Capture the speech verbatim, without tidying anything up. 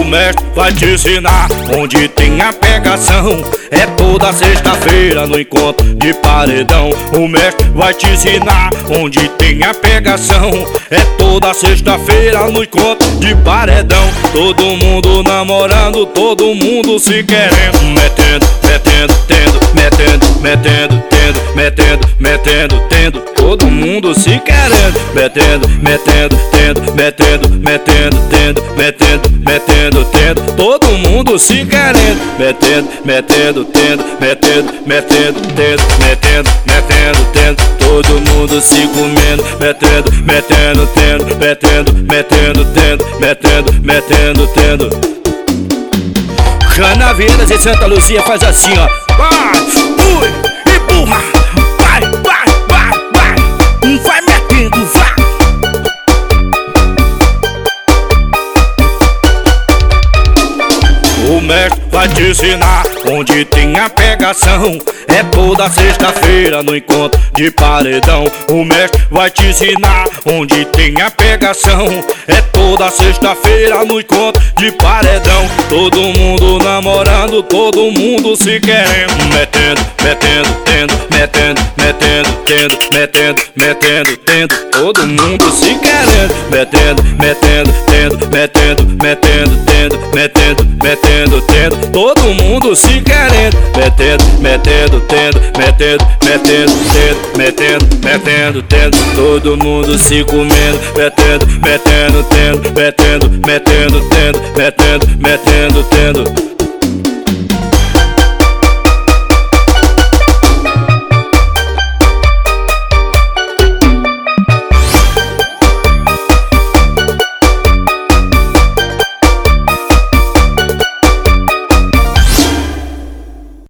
mestre vai te ensinar onde tem a pegação. É toda sexta-feira no encontro de paredão. O mestre vai te ensinar onde tem a pegação. É toda sexta-feira no encontro de paredão. Todo mundo namorando, todo mundo se querendo. Metendo, metendo, tendo, metendo, metendo, tendo, metendo, metendo, tendo. Todo mundo se querendo. Metendo, metendo, tendo, metendo, metendo, tendo, metendo, metendo, tendo. Todo mundo se querendo. Metendo, metendo, tendo, metendo, metendo, tendo, metendo, metendo, tendo. Todo mundo se comendo. Metendo, metendo, tendo, metendo, metendo, tendo, metendo, metendo, tendo. Canavieiras e Santa Luzia faz assim, ó. Vai, ui, empurra. Vai, vai, vai, vai. Vai metendo, vai. O mestre vai te ensinar onde tem a pegação. É toda sexta-feira no encontro de paredão. O mestre vai te ensinar onde tem a pegação. É toda sexta-feira no encontro de paredão. Todo mundo namorando, todo mundo se querendo. Metendo, metendo, tendo, metendo, metendo, tendo, metendo, metendo, tendo. Todo mundo se querendo. Metendo, metendo, tendo, metendo, metendo, tendo, metendo, metendo, tendo. Todo mundo se querendo. Metendo, metendo, tendo, metendo, metendo, tendo, metendo, metendo, tendo. Todo mundo se comendo. Metendo, metendo, tendo, metendo, metendo, tendo, metendo, metendo.